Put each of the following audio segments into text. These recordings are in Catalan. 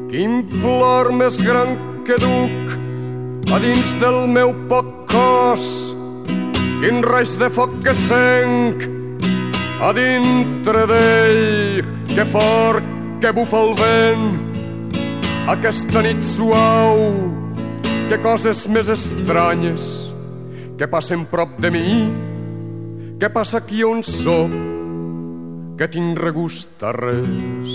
Quin plor més gran que duc a dins del meu poc cos, quin raig de foc que senc a dintre d'ell, que fort que bufa el vent aquesta nit suau, que coses més estranyes que passen prop de mi, que passa aquí on soc, que tinc regust a res.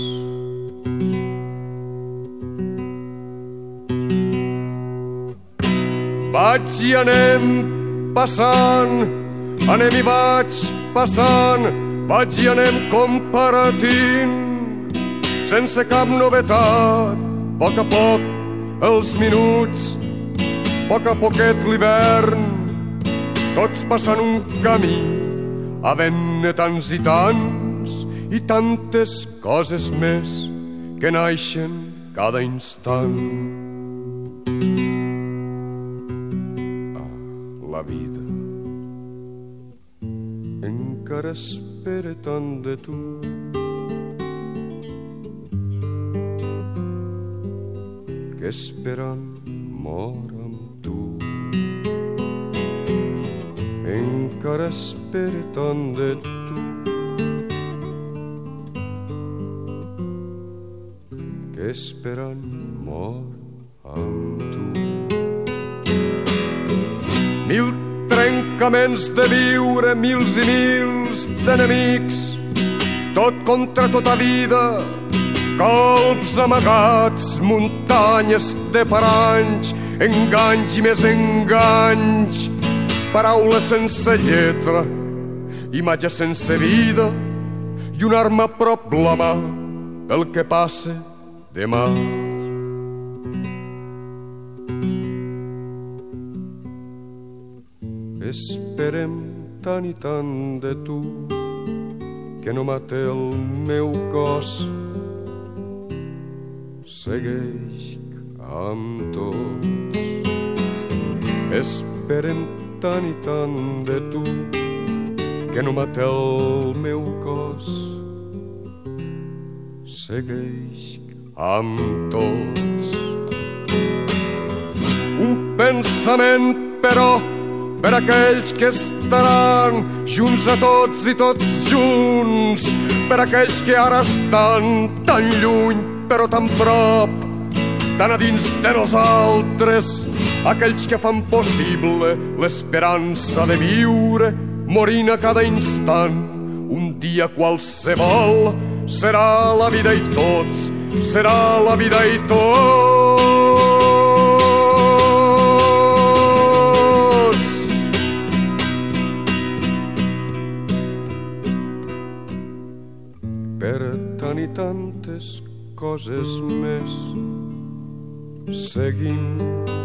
Vaig i anem passant, anem i vaig passant, vaig i anem compartint, sense cap novetat, a poc els minuts, a poquet l'hivern, tots passant un camí, havent-ne tants i tants, i tantes coses més que naixen cada instant. La vida encara espera tant de tu, que esperant mor amb tu. Encara espera tant de tu, que esperant mor amb tu. Mil trencaments de viure, mils i mils d'enemics, tot contra tota vida, colps amagats, muntanyes de paranys, enganys i més enganys, paraules sense lletra, imatges sense vida, i una arma a prop la mà pel que passe demà. Esperem tant i tant de tu, que no mate el meu cos, segueix amb tots. Esperem tant i tant de tu, que no mate el meu cos, segueix amb tots. Un pensament, però, per aquells que estaran junts a tots i tots junts, per aquells que ara estan tan lluny però tan prop, tan a dins de nosaltres, aquells que fan possible l'esperança de viure, morint a cada instant. Un dia qualsevol serà la vida i tots, serà la vida i tots. Per tant i tantes coses més seguim,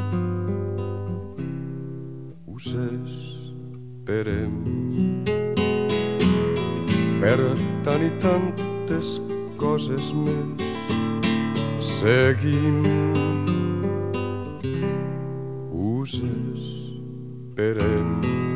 us esperem. Per tant i tantes coses més seguim, us esperem.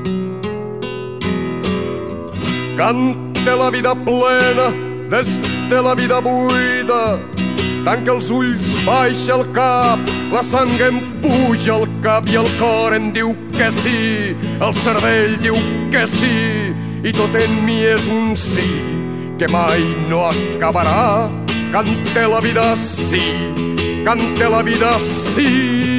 Canta la vida plena des de la vida buida, tanca els ulls, baixa el cap, la sang em puja al cap i el cor em diu que sí, el cervell diu que sí, i tot en mi és un sí, que mai no acabarà. Cante la vida sí, cante la vida sí.